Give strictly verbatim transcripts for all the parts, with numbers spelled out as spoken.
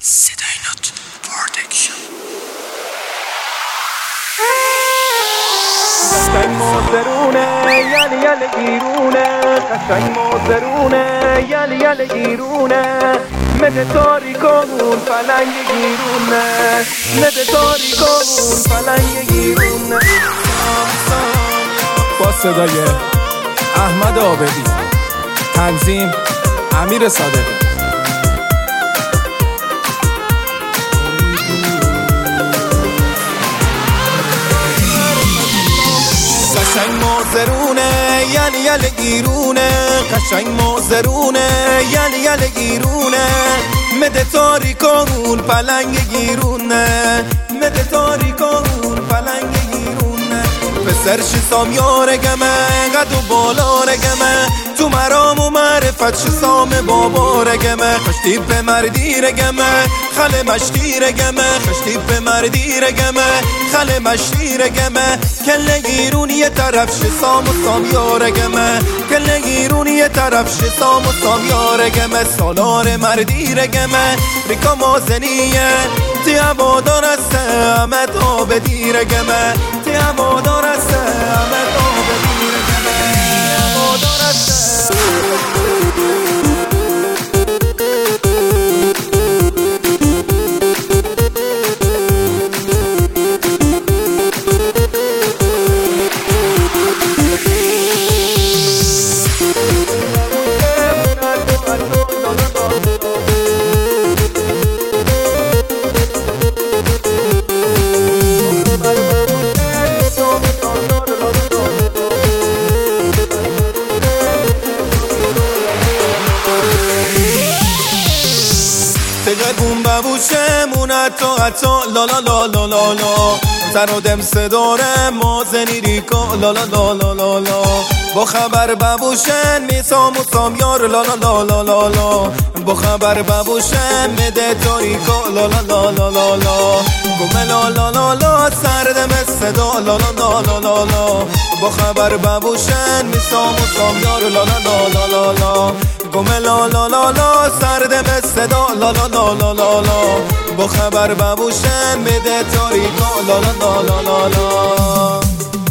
صدای نوت پروڈکشن. قشنگ موزرونه یل یل گیرونه، قشنگ موزرونه یل یل گیرونه، مده تاریکامون پلنگ گیرونه، مده تاریکامون پلنگ گیرونه. با صدای احمد عابدی، تنظیم امیر صادقی. قشنگ موزرونه یل یل گیرونه، قشنگ موزرونه یل یل گیرونه، مده تاریکامون پلنگ گیرونه، مده تاریکامون پلنگ گیرونه. پسرش سامیار گمه قد و بالا رگمه، تو مرام و معرفت شسام بابا رگمه، خشتی به مردی رگمه خل مشتی رگمه، خشتی به مردی رگمه خل مشتی رگمه، کل گیرونی یه طرف شسام و سامیار رگمه، کل گیرونی یه طرف شسام و سامیار رگمه، سالار مردی رگمه ریکا مازنیه، تی عبادار است احمد عابدی رگمه، تی عبادار است احمد عابدی رگمه، عبادار است. تقربون ببوشه مونت تو حتا لا لا لا لا لا لا، زن و دم صداره مازنی ریکا لا لا لا لا لا لا، با خبر ببوشن میسام و سامیار لا لا لا لا لا لا، با خبر ببوشن مده تاریکا لا لا لا لا لا لا، گمه لا لا لا لا سردم صدا لا لا لا لا لا لا، با خبر ببوشن میسام و سامیار لا لا لا لا لا لا، گمه لا لا لا لا سردم صدا لا لا لا لا لا لا، با خبر ببوشن مده تاریکا لا لا لا لا لا لا.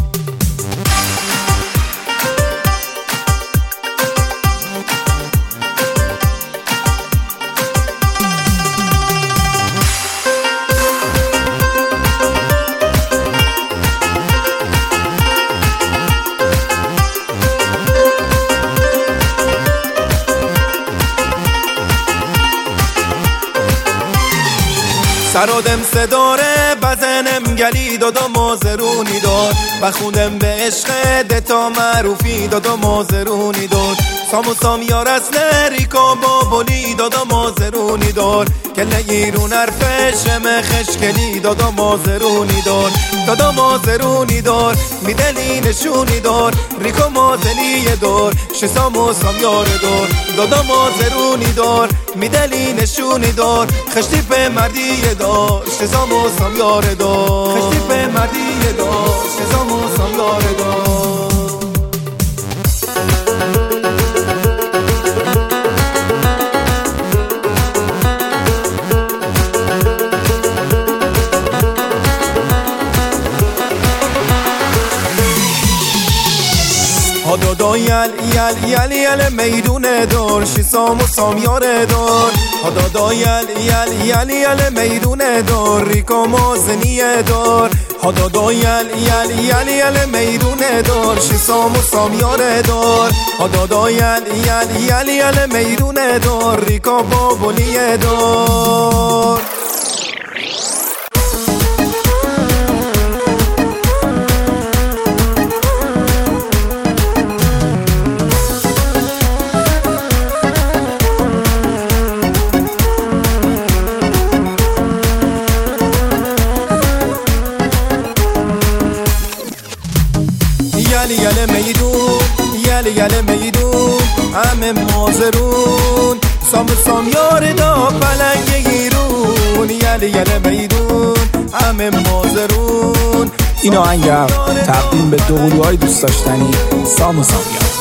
سرادم صداره بزنم گلی دادا مازرونی داد، بخوندم به عشق دتا معروفی دادا مازرونی داد، سامو سامیار از ریکا بابولی دادا مازرونی داد، کل گیرون حرفش مخشکلی دادا مازرونی داد، دادا مازرونی داد میدلی نشونی داد، ریکا مازنی دار شسامو سامیار دار، دادا مازرونی دار میدلی نشونی دار، خشتی به مردی دار شسامو سامیار دار، خشتی به مردی دار شسامو سامیار دار. هادادا یل یل یل یل میدون دار شسام و سامیار دار، هادادا یل یل یل یل میدون دار ریکا مازنی دار، هادادا یل یل یل یل میدون دار شسام و سامیار دار، هادادا یل یل یل یل میدون دار ریکا بابولی دار. یل یل میدون یل یل میدون همه مازرون، سام سامیار دا پلنگ گیرون، یل یل میدون همه مازرون. این آهنگم تقدیم به دو گروه‌های دوست داشتنی سام و سامیار.